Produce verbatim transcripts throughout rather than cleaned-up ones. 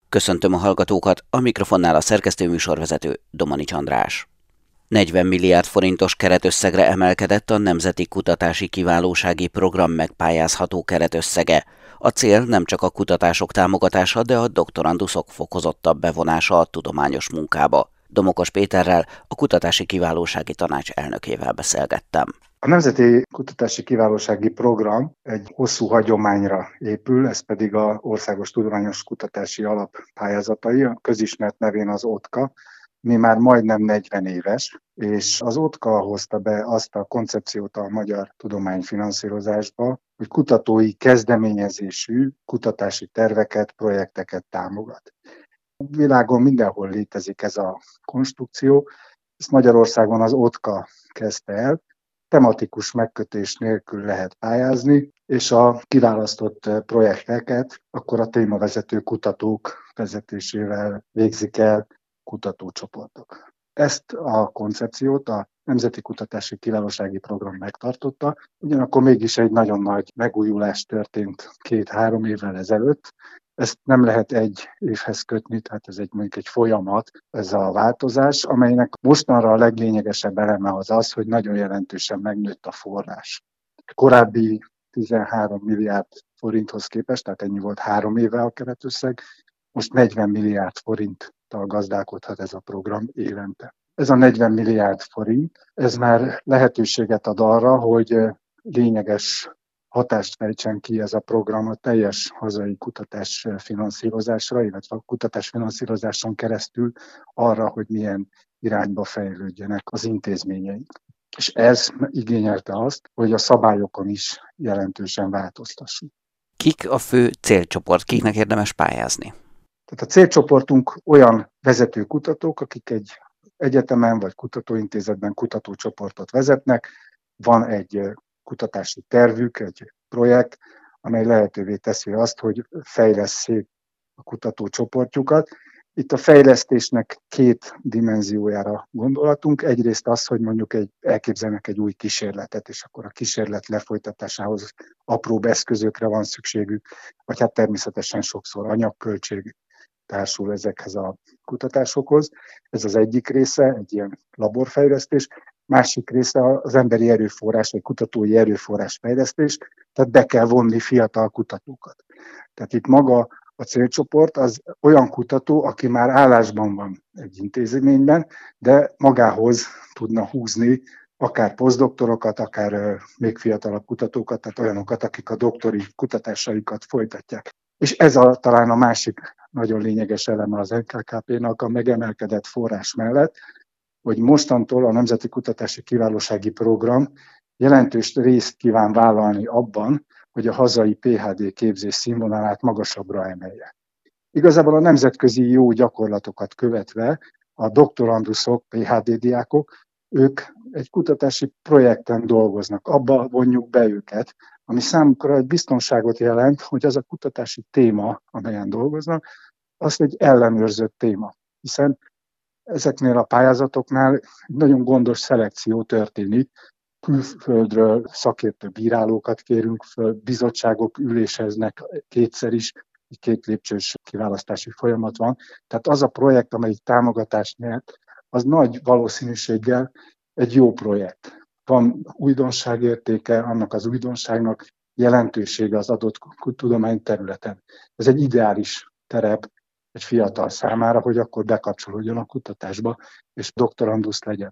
Köszöntöm a hallgatókat, a mikrofonnál a szerkesztő műsorvezető Domanics András. negyven milliárd forintos keretösszegre emelkedett a Nemzeti Kutatási Kiválósági Program megpályázható keretösszege. A cél nem csak a kutatások támogatása, de a doktoranduszok fokozottabb bevonása a tudományos munkába. Domokos Péterrel, a Kutatási Kiválósági Tanács elnökével beszélgettem. A Nemzeti Kutatási Kiválósági Program egy hosszú hagyományra épül, ez pedig az Országos Tudományos Kutatási Alap pályázatai, a közismert nevén az o té ká, mi már majdnem negyven éves, és az o té ká hozta be azt a koncepciót a magyar tudományfinanszírozásba, hogy kutatói kezdeményezésű kutatási terveket, projekteket támogat. A világon mindenhol létezik ez a konstrukció, ezt Magyarországon az o té ká kezdte el, tematikus megkötés nélkül lehet pályázni, és a kiválasztott projekteket akkor a témavezető kutatók vezetésével végzik el kutatócsoportok. Ezt a koncepciót a Nemzeti Kutatási Kiválósági Program megtartotta, ugyanakkor mégis egy nagyon nagy megújulás történt két-három évvel ezelőtt. Ezt nem lehet egy évhez kötni, tehát ez egy, mondjuk egy folyamat, ez a változás, amelynek mostanra a leglényegesebb eleme az az, hogy nagyon jelentősen megnőtt a forrás. Korábbi tizenhárom milliárd forinthoz képest, tehát ennyi volt három éve a keretösszeg, most negyven milliárd forinttal gazdálkodhat ez a program évente. Ez a negyven milliárd forint, ez már lehetőséget ad arra, hogy lényeges hatást fejtsen ki ez a program a teljes hazai kutatás finanszírozásra, illetve a kutatás finanszírozáson keresztül arra, hogy milyen irányba fejlődjenek az intézményeink. És ez igényelte azt, hogy a szabályokon is jelentősen változtassunk. Kik a fő célcsoport, kiknek érdemes pályázni? Tehát a célcsoportunk olyan vezető kutatók, akik egy egyetemen vagy kutatóintézetben kutatócsoportot vezetnek, van egy kutatási tervük, egy projekt, amely lehetővé teszi azt, hogy fejlesszék a kutatócsoportjukat. Itt a fejlesztésnek két dimenziójára gondolatunk. Egyrészt az, hogy mondjuk egy, elképzelnek egy új kísérletet, és akkor a kísérlet lefolytatásához apróbb eszközökre van szükségük, vagy hát természetesen sokszor anyagköltség társul ezekhez a kutatásokhoz. Ez az egyik része, egy ilyen laborfejlesztés. Másik része az emberi erőforrás, vagy kutatói erőforrás fejlesztés, tehát be kell vonni fiatal kutatókat. Tehát itt maga a célcsoport az olyan kutató, aki már állásban van egy intézményben, de magához tudna húzni akár posztdoktorokat, akár még fiatalabb kutatókat, tehát olyanokat, akik a doktori kutatásaikat folytatják. És ez a, talán a másik nagyon lényeges eleme az en ká ká pé-nak a megemelkedett forrás mellett, hogy mostantól a Nemzeti Kutatási Kiválósági Program jelentős részt kíván vállalni abban, hogy a hazai pé há dé képzés színvonalát magasabbra emelje. Igazából a nemzetközi jó gyakorlatokat követve a doktoranduszok, pé há dé diákok, ők egy kutatási projekten dolgoznak, abba vonjuk be őket, ami számukra egy biztonságot jelent, hogy az a kutatási téma, amelyen dolgoznak, az egy ellenőrzött téma, hiszen ezeknél a pályázatoknál egy nagyon gondos szelekció történik. Külföldről szakértő bírálókat kérünk föl, bizottságok üléseznek kétszer is, egy két lépcsős kiválasztási folyamat van. Tehát az a projekt, amelyik támogatást nyert, az nagy valószínűséggel egy jó projekt. Van újdonságértéke, annak az újdonságnak jelentősége az adott tudományterületen. Ez egy ideális terep egy fiatal számára, hogy akkor bekapcsolódjon a kutatásba, és doktorandusz legyen.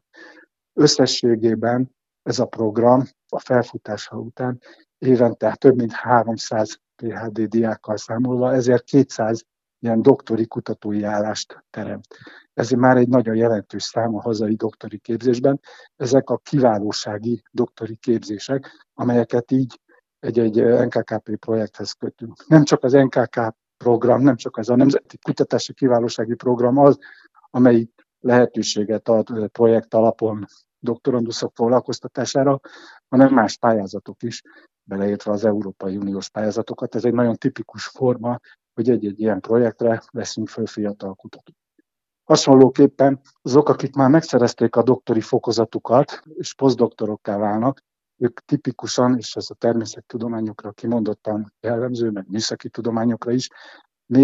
Összességében ez a program a felfutása után évente több mint háromszáz pé há dé diákkal számolva, ezért kétszáz ilyen doktori kutatói állást teremt. Ez már egy nagyon jelentős szám a hazai doktori képzésben. Ezek a kiválósági doktori képzések, amelyeket így egy-egy en ká ká pé projekthez kötünk. Nem csak az en ká ká program, nem csak ez a Nemzeti Kutatási Kiválósági Program az, amelyik lehetőséget ad projekt alapon doktoranduszok foglalkoztatására, hanem más pályázatok is, beleértve az Európai Uniós pályázatokat. Ez egy nagyon tipikus forma, hogy egy-egy ilyen projektre veszünk föl fiatal kutatót. Hasonlóképpen azok, akik már megszerezték a doktori fokozatukat, és posztdoktorokká válnak, ők tipikusan, és ez a természettudományokra kimondottan jellemző, meg műszaki tudományokra is, még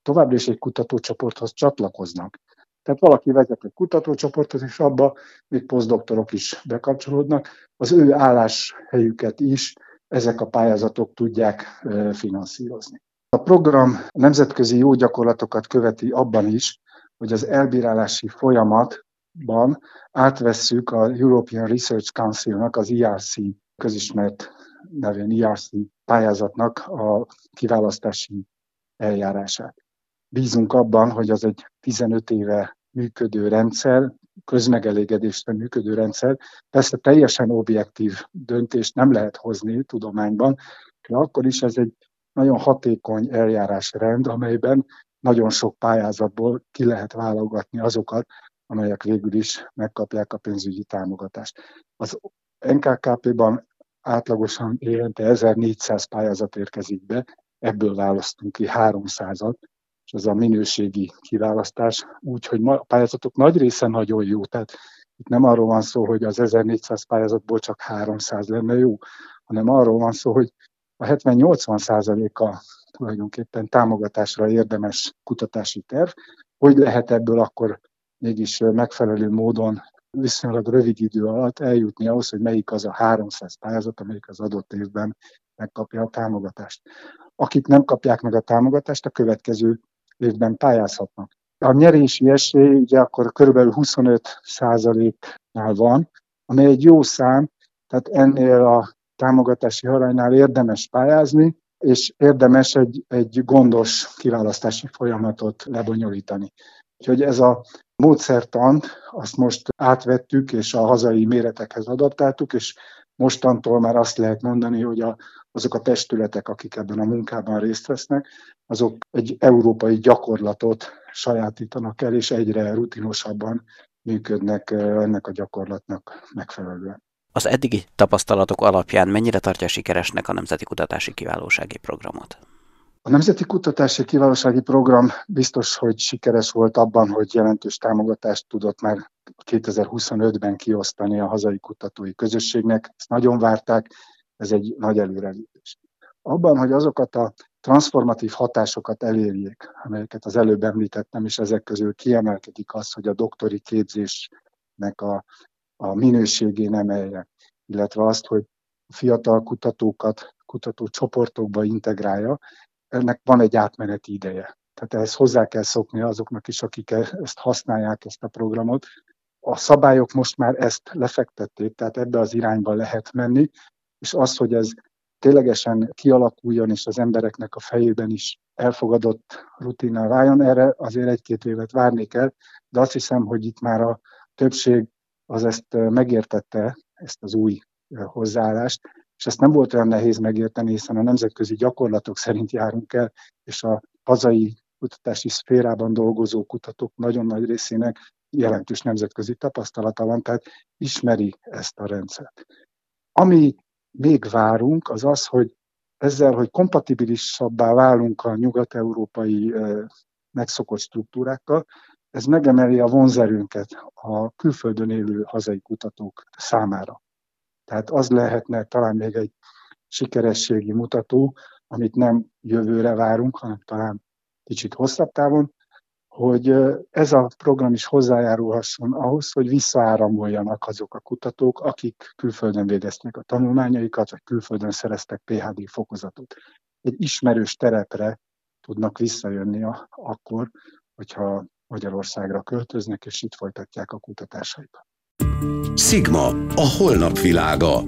továbbra is egy kutatócsoporthoz csatlakoznak. Tehát valaki vezet egy kutatócsoportot, és abba még posztdoktorok is bekapcsolódnak, az ő álláshelyüket is ezek a pályázatok tudják finanszírozni. A program nemzetközi jó gyakorlatokat követi abban is, hogy az elbírálási folyamatban átvesszük a European Research Council-nak, az E R C közismert nevén E R C pályázatnak a kiválasztási eljárását. Bízunk abban, hogy az egy tizenöt éve működő rendszer, közmegelégedésre működő rendszer. Persze teljesen objektív döntést nem lehet hozni tudományban, de akkor is ez egy nagyon hatékony eljárásrend, amelyben nagyon sok pályázatból ki lehet válogatni azokat, amelyek végül is megkapják a pénzügyi támogatást. Az N K K P-ban átlagosan évente ezernégyszáz pályázat érkezik be, ebből választunk ki háromszázat, és ez a minőségi kiválasztás, úgyhogy a pályázatok nagy része nagyon jó. Tehát itt nem arról van szó, hogy az ezernégyszáz pályázatból csak háromszáz lenne jó, hanem arról van szó, hogy a hetven-nyolcvan százaléka tulajdonképpen támogatásra érdemes kutatási terv. Hogy lehet ebből akkor mégis megfelelő módon viszonylag rövid idő alatt eljutni ahhoz, hogy melyik az a háromszáz pályázat, amelyik az adott évben megkapja a támogatást. Akik nem kapják meg a támogatást, a következő évben pályázhatnak. A nyerési esély ugye akkor kb. huszonöt százaléknál van, amely egy jó szám, tehát ennél a támogatási aranynál érdemes pályázni, és érdemes egy, egy gondos kiválasztási folyamatot lebonyolítani. Úgyhogy ez a módszertant, azt most átvettük, és a hazai méretekhez adaptáltuk, és mostantól már azt lehet mondani, hogy a, azok a testületek, akik ebben a munkában részt vesznek, azok egy európai gyakorlatot sajátítanak el, és egyre rutinosabban működnek ennek a gyakorlatnak megfelelően. Az eddigi tapasztalatok alapján mennyire tartja sikeresnek a Nemzeti Kutatási Kiválósági Programot? A Nemzeti Kutatási Kiválósági Program biztos, hogy sikeres volt abban, hogy jelentős támogatást tudott már kétezer-huszonötben kiosztani a hazai kutatói közösségnek. Ezt nagyon várták, ez egy nagy előrelépés. Abban, hogy azokat a transformatív hatásokat elérjék, amelyeket az előbb említettem, és ezek közül kiemelkedik az, hogy a doktori képzésnek a, a minőségén emelje, illetve azt, hogy a fiatal kutatókat kutatócsoportokba integrálja, ennek van egy átmeneti ideje. Tehát ehhez hozzá kell szokni azoknak is, akik ezt használják, ezt a programot. A szabályok most már ezt lefektették, tehát ebbe az irányba lehet menni, és az, hogy ez ténylegesen kialakuljon, és az embereknek a fejében is elfogadott rutinná váljon, erre azért egy-két évet várni kell, de azt hiszem, hogy itt már a többség az ezt megértette, ezt az új hozzáállást, és ezt nem volt olyan nehéz megérteni, hiszen a nemzetközi gyakorlatok szerint járunk el, és a hazai kutatási szférában dolgozó kutatók nagyon nagy részének jelentős nemzetközi tapasztalata van, tehát ismeri ezt a rendszert. Ami még várunk, az az, hogy ezzel, hogy kompatibilisabbá válunk a nyugat-európai megszokott struktúrákkal, ez megemeli a vonzerőnket a külföldön élő hazai kutatók számára. Tehát az lehetne talán még egy sikerességi mutató, amit nem jövőre várunk, hanem talán kicsit hosszabb távon, hogy ez a program is hozzájárulhasson ahhoz, hogy visszaáramoljanak azok a kutatók, akik külföldön végezték a tanulmányaikat, vagy külföldön szereztek Ph D fokozatot. Egy ismerős terepre tudnak visszajönni a, akkor, hogyha Magyarországra költöznek, és itt folytatják a kutatásaikat. Sigma, a holnap világa.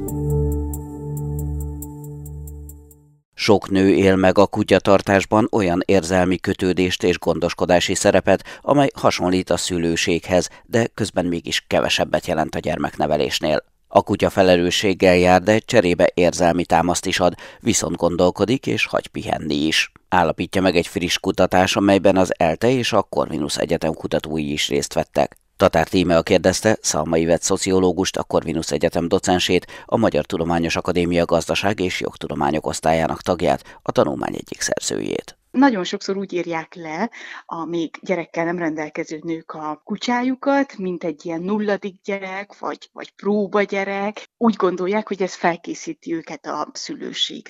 Sok nő él meg a kutyatartásban olyan érzelmi kötődést és gondoskodási szerepet, amely hasonlít a szülőséghez, de közben mégis kevesebbet jelent a gyermeknevelésnél. A kutya felelősséggel jár, de cserébe érzelmi támaszt is ad, viszont gondolkodik és hagy pihenni is. Állapítja meg egy friss kutatás, amelyben az ELTE és a Corvinus Egyetem kutatói is részt vettek. Tatár Tímea kérdezte Szalma Ivett szociológust, a Corvinus Egyetem docensét, a Magyar Tudományos Akadémia Gazdaság és Jogtudományok osztályának tagját, a tanulmány egyik szerzőjét. Nagyon sokszor úgy írják le a még gyerekkel nem rendelkező nők a kutyájukat, mint egy ilyen nulladik gyerek, vagy, vagy próbagyerek. Úgy gondolják, hogy ez felkészíti őket a szülőségre.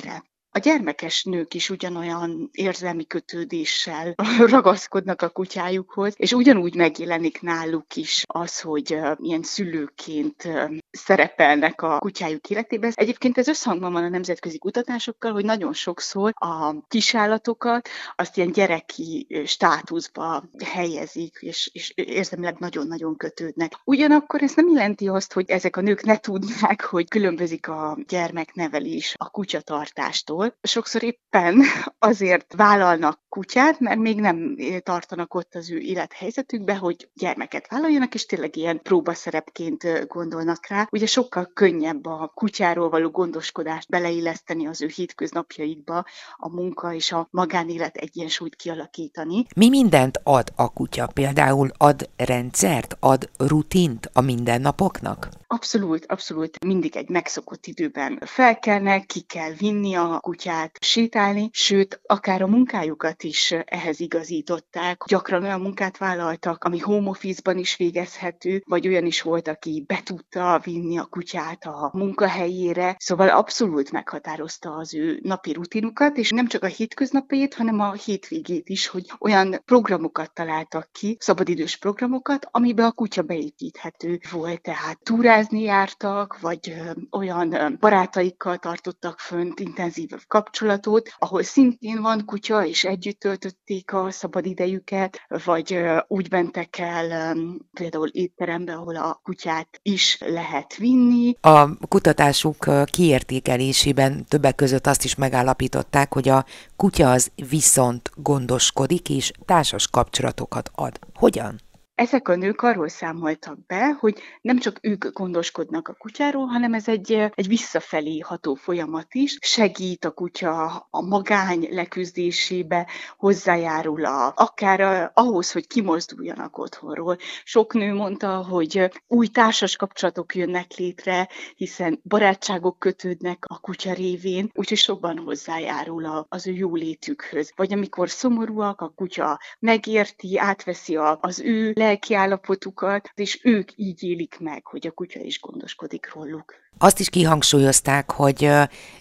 A gyermekes nők is ugyanolyan érzelmi kötődéssel ragaszkodnak a kutyájukhoz, és ugyanúgy megjelenik náluk is az, hogy uh, ilyen szülőként uh, szerepelnek a kutyájuk életében. Egyébként ez összhangban van a nemzetközi kutatásokkal, hogy nagyon sokszor a kisállatokat azt ilyen gyereki státuszba helyezik, és, és érzelmileg nagyon-nagyon kötődnek. Ugyanakkor ez nem jelenti azt, hogy ezek a nők ne tudnák, hogy különbözik a gyermeknevelés a kutyatartástól. Sokszor éppen azért vállalnak kutyát, mert még nem tartanak ott az ő élethelyzetükbe, hogy gyermeket vállaljanak, és tényleg ilyen próbaszerepként gondolnak rá. Ugye sokkal könnyebb a kutyáról való gondoskodást beleilleszteni az ő hétköznapjaikba, a munka és a magánélet egyensúlyt kialakítani. Mi mindent ad a kutya? Például ad rendszert, ad rutint a mindennapoknak? Abszolút, abszolút. Mindig egy megszokott időben felkelnek, ki kell vinni a kutyát, sétálni, sőt, akár a munkájukat is ehhez igazították. Gyakran olyan munkát vállaltak, ami home office-ban is végezhető, vagy olyan is volt, aki be tudta vinni a kutyát a munkahelyére. Szóval abszolút meghatározta az ő napi rutinukat, és nem csak a hétköznapjait, hanem a hétvégét is, hogy olyan programokat találtak ki, szabadidős programokat, amiben a kutya beépíthető volt. Tehát túrázni jártak, vagy olyan barátaikkal tartottak fönt intenzív kapcsolatot, ahol szintén van kutya, és együtt töltötték a szabadidejüket, vagy úgy mentek el például étterembe, ahol a kutyát is lehet vinni. A kutatásuk kiértékelésében többek között azt is megállapították, hogy a kutya az viszont gondoskodik, és társas kapcsolatokat ad. Hogyan? Ezek a nők arról számoltak be, hogy nem csak ők gondoskodnak a kutyáról, hanem ez egy, egy visszafelé ható folyamat is. Segít a kutya a magány leküzdésébe, hozzájárul a, akár a, ahhoz, hogy kimozduljanak otthonról. Sok nő mondta, hogy új társas kapcsolatok jönnek létre, hiszen barátságok kötődnek a kutya révén, úgyhogy sokban hozzájárul az ő jólétükhöz. Vagy amikor szomorúak, a kutya megérti, átveszi a, az ő lelki állapotukat, és ők így élik meg, hogy a kutya is gondoskodik róluk. Azt is kihangsúlyozták, hogy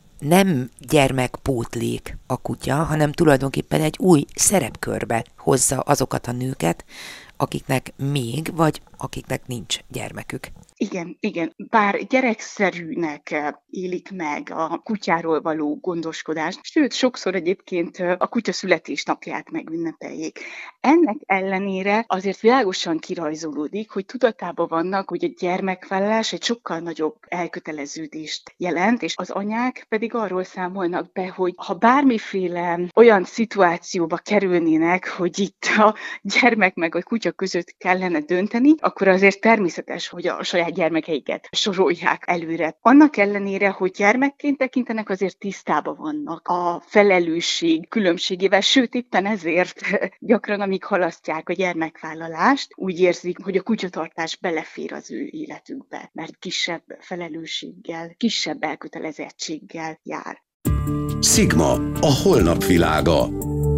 nem gyermekpótlék a kutya, hanem tulajdonképpen egy új szerepkörbe hozza azokat a nőket, akiknek még, vagy akiknek nincs gyermekük. Igen, igen. Bár gyerekszerűnek élik meg a kutyáról való gondoskodást, sőt, sokszor egyébként a kutya születésnapját megünnepeljék. Ennek ellenére azért világosan kirajzolódik, hogy tudatában vannak, hogy a gyermekvállalás egy sokkal nagyobb elköteleződést jelent, és az anyák pedig arról számolnak be, hogy ha bármiféle olyan szituációba kerülnének, hogy itt a gyermek meg a kutya között kellene dönteni, akkor azért természetes, hogy a saját gyermekeiket sorolják előre. Annak ellenére, hogy gyermekként tekintenek, azért tisztában vannak a felelősség különbségével, sőt éppen ezért gyakran, amíg halasztják a gyermekvállalást, úgy érzik, hogy a kutyatartás belefér az ő életükbe, mert kisebb felelősséggel, kisebb elkötelezettséggel jár. Sigma, a holnap világa.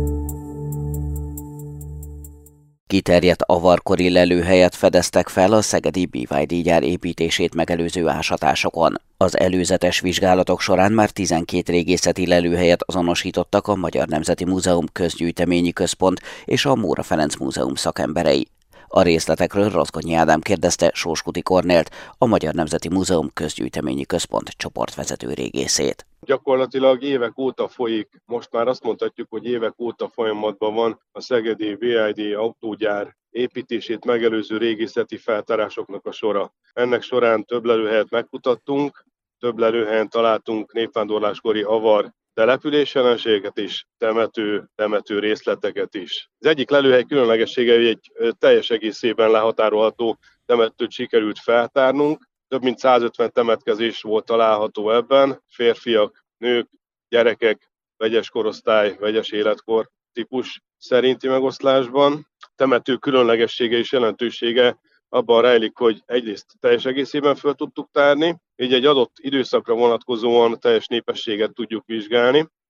Kiterjedt avarkori lelőhelyet fedeztek fel a szegedi bé vé dé gyár építését megelőző ásatásokon. Az előzetes vizsgálatok során már tizenkét régészeti lelőhelyet azonosítottak a Magyar Nemzeti Múzeum Közgyűjteményi Központ és a Móra Ferenc Múzeum szakemberei. A részletekről Rozgonyi Ádám kérdezte Sóskuti Kornélt, a Magyar Nemzeti Múzeum Közgyűjteményi Központ csoportvezető régészét. Gyakorlatilag évek óta folyik, most már azt mondhatjuk, hogy évek óta folyamatban van a szegedi bé i dé autógyár építését megelőző régészeti feltárásoknak a sora. Ennek során több lelőhelyet megkutattunk, több lelőhelyen találtunk népvándorláskori avar településjelenségeket is, temető, temető részleteket is. Az egyik lelőhely különlegessége, hogy egy teljes egészében lehatárolható temetőt sikerült feltárnunk. Több mint százötven temetkezés volt található ebben, férfiak, nők, gyerekek, vegyes korosztály, vegyes életkor típus szerinti megoszlásban. Temető különlegessége és jelentősége abban rejlik, hogy egyrészt teljes egészében föl tudtuk tárni, így egy adott időszakra vonatkozóan teljes népességet tudjuk vizsgálni,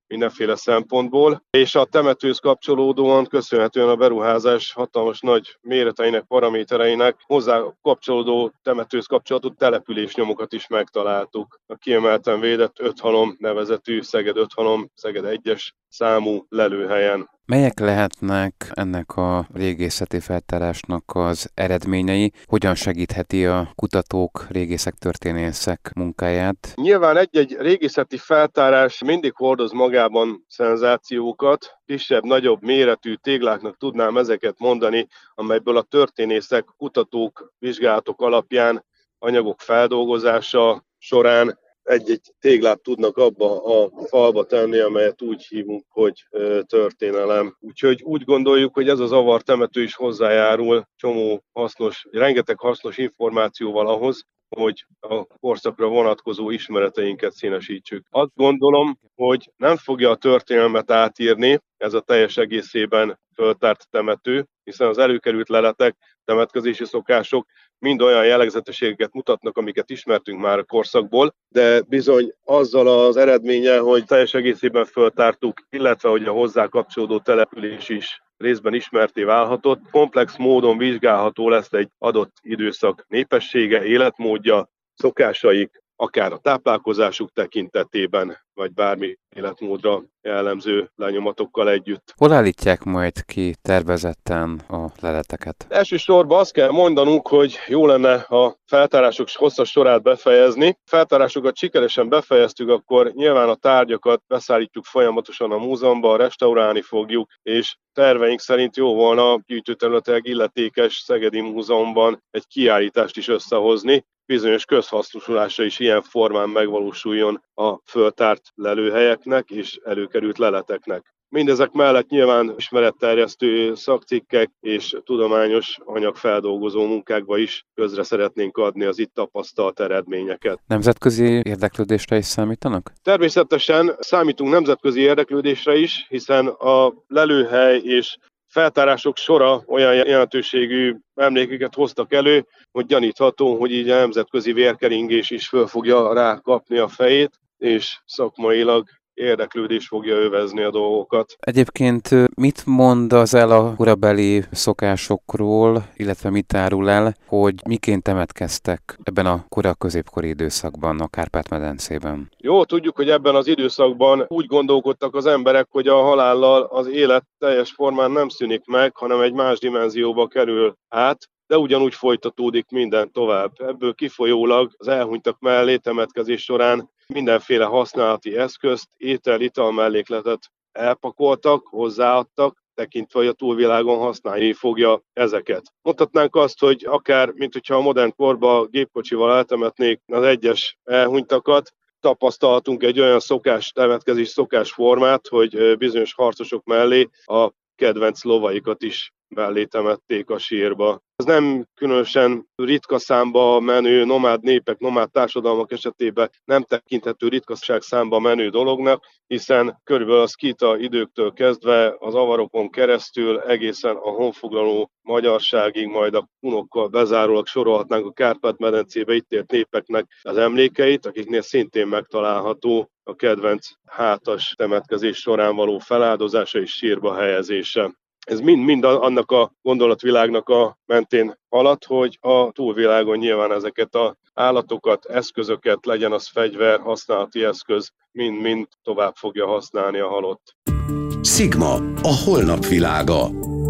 mindenféle szempontból, és a temetőhöz kapcsolódóan köszönhetően a beruházás hatalmas nagy méreteinek, paramétereinek hozzá kapcsolódó temetőhöz kapcsolódó településnyomokat is megtaláltuk. A kiemelten védett Öthalom nevezetű Szeged Öthalom, Szeged egyes számú lelőhelyen. Melyek lehetnek ennek a régészeti feltárásnak az eredményei? Hogyan segítheti a kutatók, régészek, történészek munkáját? Nyilván egy-egy régészeti feltárás mindig hordoz magában szenzációkat, kisebb, nagyobb méretű tégláknak tudnám ezeket mondani, amelyből a történészek, kutatók, vizsgálatok alapján anyagok feldolgozása során egy-egy téglát tudnak abba a falba tenni, amelyet úgy hívunk, hogy történelem. Úgyhogy úgy gondoljuk, hogy ez a zavartemető is hozzájárul csomó hasznos, rengeteg hasznos információval ahhoz, hogy a korszakra vonatkozó ismereteinket színesítsük. Azt gondolom, hogy nem fogja a történelmet átírni ez a teljes egészében föltárt temető, hiszen az előkerült leletek, temetkezési szokások mind olyan jellegzetességeket mutatnak, amiket ismertünk már a korszakból, de bizony azzal az eredménnyel, hogy teljes egészében föltártuk, illetve hogy a hozzá kapcsolódó település is részben ismerté válhatott, komplex módon vizsgálható lesz egy adott időszak népessége, életmódja, szokásaik, akár a táplálkozásuk tekintetében, vagy bármi életmódra jellemző lenyomatokkal együtt. Hol állítják majd ki tervezetten a leleteket? Elsősorban azt kell mondanunk, hogy jó lenne a feltárások hosszas sorát befejezni. Feltárásokat sikeresen befejeztük, akkor nyilván a tárgyakat beszállítjuk folyamatosan a múzeumba, restaurálni fogjuk, és terveink szerint jó volna gyűjtőterületileg illetékes Szegedi Múzeumban egy kiállítást is összehozni, bizonyos közhasznosulása is ilyen formán megvalósuljon a föltárt lelőhelyeknek és előkerült leleteknek. Mindezek mellett nyilván ismeretterjesztő szakcikkek és tudományos anyagfeldolgozó munkákba is közre szeretnénk adni az itt tapasztalt eredményeket. Nemzetközi érdeklődésre is számítanak? Természetesen számítunk nemzetközi érdeklődésre is, hiszen a lelőhely és feltárások sora olyan jelentőségű emlékeket hoztak elő, hogy gyanítható, hogy így a nemzetközi vérkeringés is föl fogja rákapni a fejét, és szakmailag érdeklődés fogja övezni a dolgokat. Egyébként mit mond az el a korabeli szokásokról, illetve mit árul el, hogy miként temetkeztek ebben a kora középkori időszakban a Kárpát-medencében? Jó, tudjuk, hogy ebben az időszakban úgy gondolkodtak az emberek, hogy a halállal az élet teljes formán nem szűnik meg, hanem egy más dimenzióba kerül át, de ugyanúgy folytatódik minden tovább. Ebből kifolyólag az elhunytak mellé temetkezés során mindenféle használati eszközt, étel-ital mellékletet elpakoltak, hozzáadtak, tekintve, hogy a túlvilágon használni fogja ezeket. Mondhatnánk azt, hogy akár, mint hogyha a modern korban gépkocsival eltemetnék az egyes elhunytakat, tapasztalhatunk egy olyan szokás, temetkezés szokásformát, hogy bizonyos harcosok mellé a kedvenc lovaikat is mellé temették a sírba. Ez nem különösen ritka számba menő nomád népek, nomád társadalmak esetében nem tekinthető ritkaság számba menő dolognak, hiszen körülbelül a szkíta időktől kezdve az avarokon keresztül egészen a honfoglaló magyarságig, majd a hunokkal bezárólag sorolhatnánk a Kárpát-medencébe itt élt népeknek az emlékeit, akiknél szintén megtalálható a kedvenc hátas temetkezés során való feláldozása és sírba helyezése. Ez mind-mind annak a gondolatvilágnak a mentén halad, hogy a túlvilágon nyilván ezeket az állatokat, eszközöket, legyen az fegyver, használati eszköz, mind-mind tovább fogja használni a halott. Sigma, a holnap világa.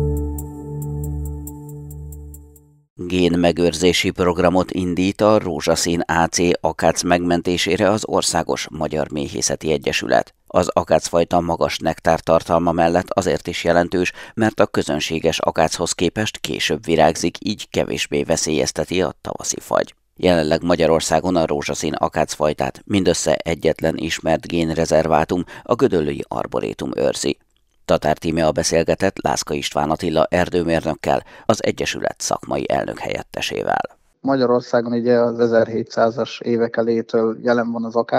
Génmegőrzési programot indít a Rózsaszín á cé akác megmentésére az Országos Magyar Méhészeti Egyesület. Az akácfajta magas nektártartalma mellett azért is jelentős, mert a közönséges akáchoz képest később virágzik, így kevésbé veszélyezteti a tavaszi fagy. Jelenleg Magyarországon a rózsaszín akácfajtát mindössze egyetlen ismert génrezervátum, a Gödöllői Arborétum őrzi. Tatár Tímea beszélgetett Lászka István Attila erdőmérnökkel, az Egyesület szakmai elnök helyettesével. Magyarországon ugye az ezerhétszázas évek elétől jelen van az akác.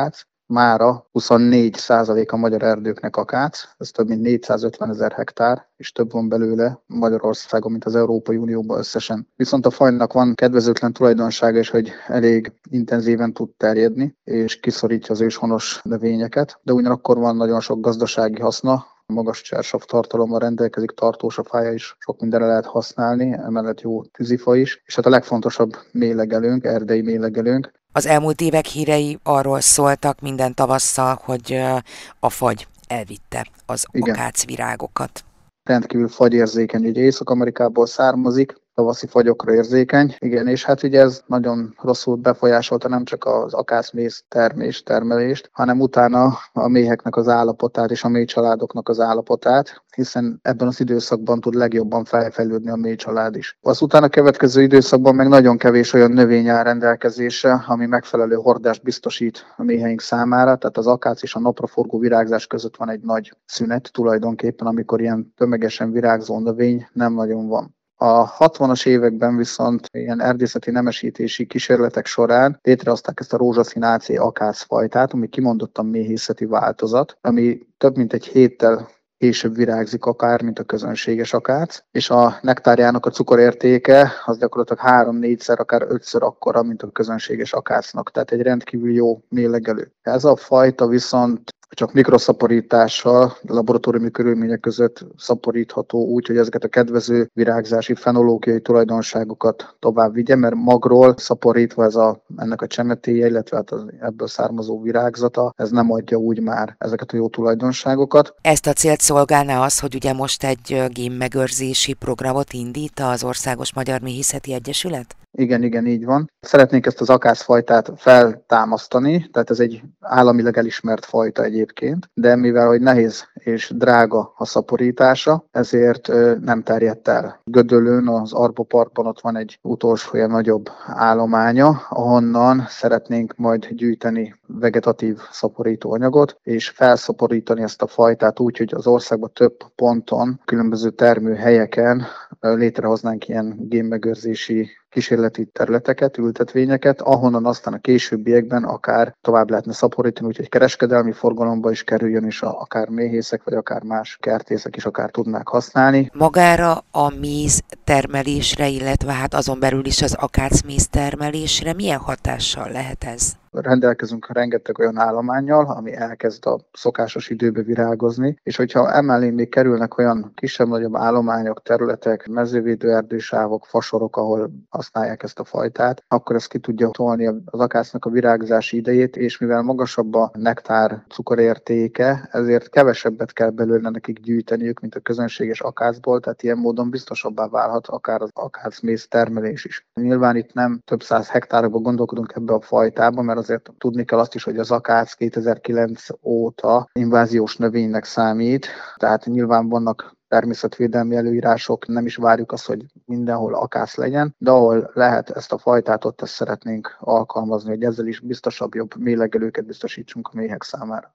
mára huszonnégy százalék a magyar erdőknek akác, ez több mint négyszázötvenezer hektár, és több van belőle Magyarországon, mint az Európai Unióban összesen. Viszont a fajnak van kedvezőtlen tulajdonsága is, hogy elég intenzíven tud terjedni, és kiszorítja az őshonos növényeket, de ugyanakkor van nagyon sok gazdasági haszna, magas csersav tartalommal rendelkezik, tartós a fája is, sok mindenre lehet használni, emellett jó tűzifa is, és hát a legfontosabb mélegelőnk, erdei mélegelőnk. Az elmúlt évek hírei arról szóltak minden tavasszal, hogy a fagy elvitte az akácvirágokat. Rendkívül fagyérzékeny, ugye Észak-Amerikából származik, tavaszi fagyokra érzékeny. Igen, és hát ugye ez nagyon rosszul befolyásolta nem csak az akácméz termés, termelést, hanem utána a méheknek az állapotát és a méhcsaládoknak az állapotát, hiszen ebben az időszakban tud legjobban felfejlődni a méhcsalád is. Az utána következő időszakban meg nagyon kevés olyan növény áll rendelkezésre, ami megfelelő hordást biztosít a méheink számára, tehát az akác és a napraforgó virágzás között van egy nagy szünet tulajdonképpen, amikor ilyen tömegesen virágzó növény nem nagyon van. A hatvanas években viszont ilyen erdészeti nemesítési kísérletek során létrehozták ezt a rózsaszín á cé akácfajtát, ami kimondottan méhészeti változat, ami több mint egy héttel később virágzik akár, mint a közönséges akác, és a nektárjának a cukorértéke az gyakorlatilag három-négyszer, akár ötször akkora, mint a közönséges akácnak, tehát egy rendkívül jó mélegelő. Ez a fajta viszont csak mikroszaporítással, laboratóriumi körülmények között szaporítható úgy, hogy ezeket a kedvező virágzási fenológiai tulajdonságokat tovább vigye, mert magról szaporítva ez a, ennek a csemetéje, illetve hát az ebből származó virágzata, ez nem adja úgy már ezeket a jó tulajdonságokat. Ezt a célt szolgálná az, hogy ugye most egy génmegőrzési programot indít az Országos Magyar Méhészeti Egyesület? Igen, igen, így van. Szeretnénk ezt az akácfajtát feltámasztani, tehát ez egy államilag elismert fajta egyébként, de mivel hogy nehéz és drága a szaporítása, ezért nem terjedt el. Gödöllőn, az Arbo Parkban ott van egy utolsó ilyen nagyobb állománya, ahonnan szeretnénk majd gyűjteni vegetatív szaporítóanyagot, és felszaporítani ezt a fajtát úgy, hogy az országban több ponton, különböző termőhelyeken létrehoznánk ilyen génmegőrzési kísérleti területeket, ültetvényeket, ahonnan aztán a későbbiekben akár tovább lehetne szaporítani, úgyhogy kereskedelmi forgalomba is kerüljön, és a, akár méhészek, vagy akár más kertészek is akár tudnák használni. Magára a méz termelésre, illetve hát azon belül is az akácméz termelésre milyen hatással lehet ez? Rendelkezünk rengeteg olyan állománnyal, ami elkezd a szokásos időbe virágozni, és hogyha emellé még kerülnek olyan kisebb-nagyobb állományok, területek, mezővédőerdősávok, fasorok, ahol használják ezt a fajtát, akkor ez ki tudja tolni az akácnak a virágzási idejét, és mivel magasabb a nektár cukorértéke, ezért kevesebbet kell belőle nekik gyűjteniük, mint a közönséges akácból, tehát ilyen módon biztosabbá válhat akár az akácméz termelés is. Nyilván itt nem több száz hektárokban gondolkodunk ebbe a fajtába, mert azért tudni kell azt is, hogy az akác kétezer-kilenc óta inváziós növénynek számít, tehát nyilván vannak természetvédelmi előírások, nem is várjuk azt, hogy mindenhol akác legyen, de ahol lehet ezt a fajtát, ott ezt szeretnénk alkalmazni, hogy ezzel is biztosabb, jobb mélegelőket biztosítsunk a méhek számára.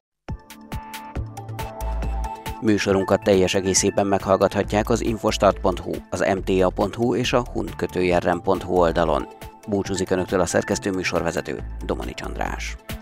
Műsorunkat teljes egészében meghallgathatják az infostart pont hu, az em té á pont hu és a hunt kötőjelrem pont hu oldalon. Búcsúzik Önöktől a szerkesztő műsorvezető, Domanics András.